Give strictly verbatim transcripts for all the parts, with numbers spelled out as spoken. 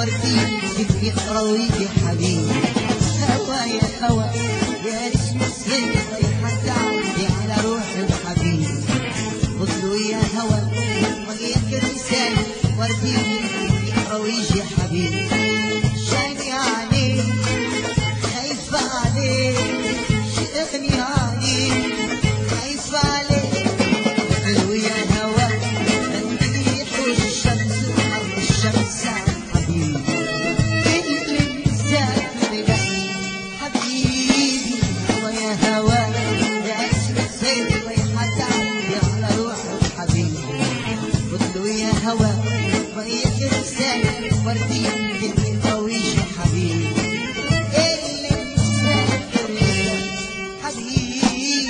وردي بدي اقراوي يا حبيبي. هوا يا هوا يا نجم السهل رايحة تعدي على روحي وحبيبي. وصلوا يا هوا وياك الرسال وردي بدي اقراوي يا حبيبي. شاني عليك خايفة عليك شئني عليك خايفة عليك. حلو يا هوا بدي يحوش الشمس وحر الشمس حبيبي. اللي مسافر ده حبيبي. هوا يا هوا يا اسم السيد رايحة تعدي على روحي وحبيبي. قلتله يا هوا وياك رسالة وردي بدي قويش يا حبيبي. اللي مسافر ده حبيبي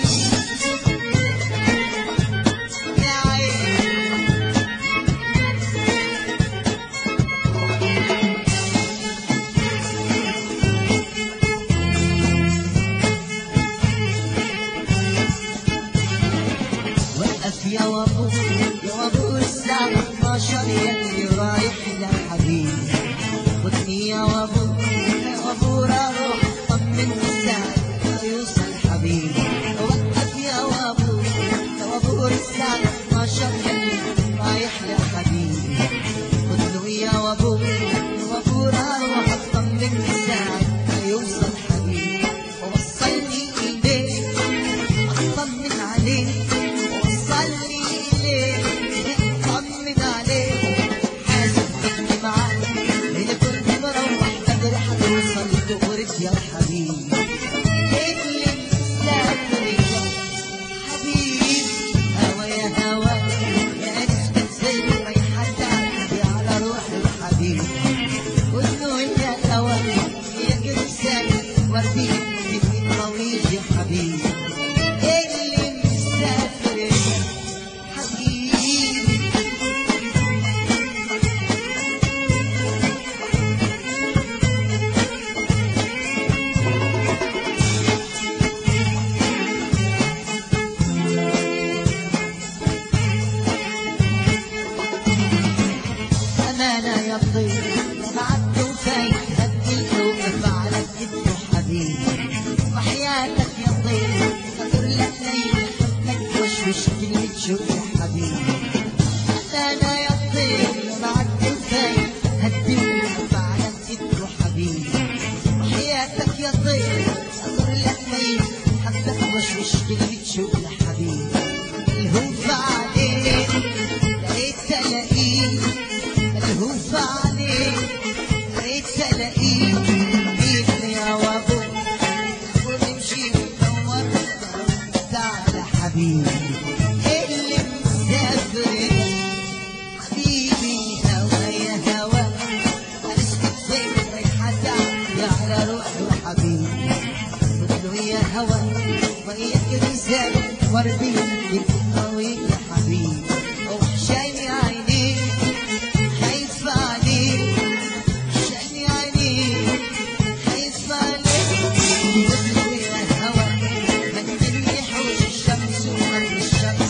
يا عيني. وقف يا وابور يا وابور الساعة اتناشر يلي رايح لحبيبي. خدني يا وابور يا وابور اروح اطمن الساعة يوصل حبيبي. وقف يا وابور يا وابور الساعة اتناشر يلي رايح لحبيبي. خدني يا وابور يا وابور اروح اطمن الساعة يوصل حبيبي. ووصلني البيت اطمن عليك وصلني إليك اطمن عليك. حاسب اني معاك لأني كنت مروح بدري حتوصل تغرب يا حبيبي. اللي مسافر يا حبيبي. هوا يا هوا يا نجم السيل رايحة تعدي على روحي وحبيبي. قلتله يا هوا يا رسالة وردي بدي قويش يا حبيبي. اللي مسافر يا حبيبي. أمانة يا طير بعد وفاي هديك وقف على كتفه حبيبي. وحياتك يا طير خاطر لك ليلة حبك وشوش كلمة شوق يا حبيبي. أمانة يا طير بعد وفاي هديك وقف على كتفه حبيبي. وحياتك يا طير خاطر لك ليلة حبك وشوش كلمة شوق يا حبيبي. الهوف عليك لقيت تلاقيك الهوف عليك لقيت تلاقيك. جيت يا وابو ونمشي وندور تعالى حبيبي. اللي مسافر حبيبي. هوا يا هوا اسمك زين رايحة تعدي على روحي وحبيبي. قلتله يا هوا وياك رسالة وردي بدي قويك يا حبيبي. وحشاني عينيك خايفة عليك وحشاني عينيك خايفة عليك. قلتله يا هوا بدي يحوش الشمس وقبل الشمس